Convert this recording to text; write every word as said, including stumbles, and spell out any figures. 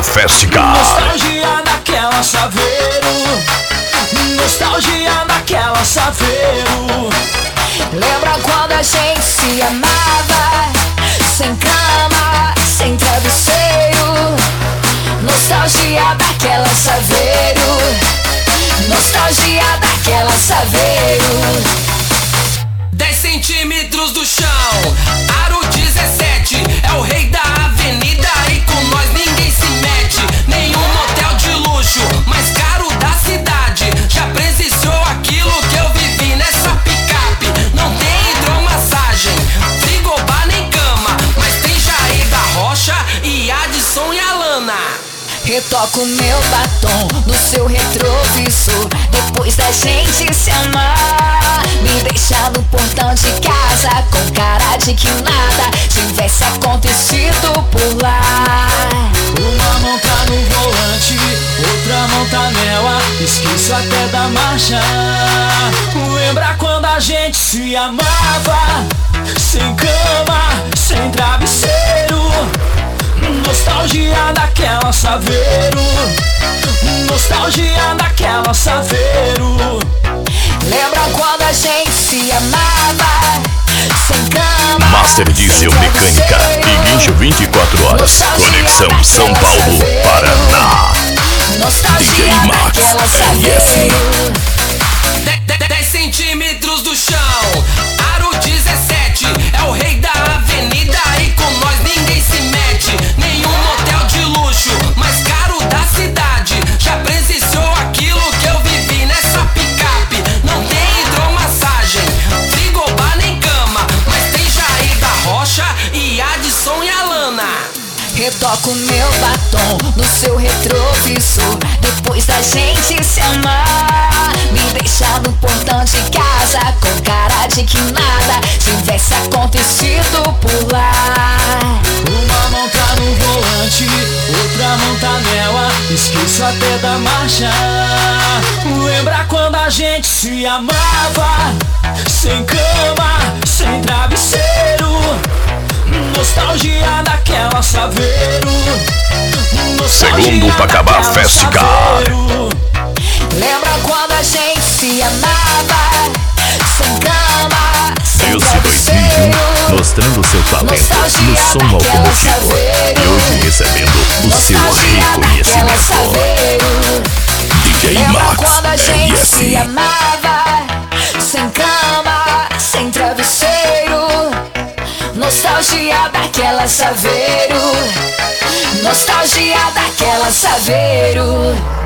Festicar. Nostalgia daquela Saveiro, nostalgia daquela Saveiro. Lembra quando a gente se amava, sem cama, sem travesseiro. Nostalgia daquela Saveiro, nostalgia daquela Saveiro. Dez centímetros do chão, aro dezessete, é o rei da avenida e com nós ninguém se mete. Nenhum motel de luxo, mais caro da cidade, já presenciou aquilo que eu vivi nessa picape. Não tem hidromassagem, frigobar nem cama, mas tem Jair da Rocha e Adson e Alana. Retoco meu batom no seu retrovisor, depois da gente se amar. Me deixa no portão de casa com cara de que nada tivesse acontecido por lá. Uma mão tá no volante, outra mão tá nela, esqueço até da marcha. Lembra quando a gente se amava, sem cama, sem travesseiro. Nostalgia daquela Saveiro, nostalgia daquela Saveiro. Lembra quando a gente se amava, sem cama, Master Diesel Mecânica e guincho vinte e quatro horas. Conexão São Paulo, Paraná. D J Max R S. Dez centímetros do chão, aro dezessete, é o rei da avenida e com nós ninguém se mete. Nenhum motel de luxo, mais caro da cidade, já presenciou aquilo que eu vivi nessa picape. Não tem hidromassagem, frigobar nem cama, mas tem Jair da Rocha e Adson e Alana. Retoco meu batom no seu retrovisor, depois da gente se amar. Me deixa no portão de casa com cara de que nada tivesse acontecido por lá. Uma mão tá no volante, outra mão tá nela, esqueço até da marcha. Lembra quando a gente se amava, sem cama, sem travesseiro. Nostalgia daquela Saveiro, nostalgia Segundo pra acabar daquela Festicar. Saveiro. Lembra quando a gente se amava, sem cama, sem Desde dois mil e um, travesseiro. mostrando seu talento no som automotivo e hoje recebendo o seu reconhecimento. D J Lembra Max quando a gente R se S. amava, sem cama, sem travesseiro. Nostalgia daquela Saveiro, nostalgia daquela Saveiro.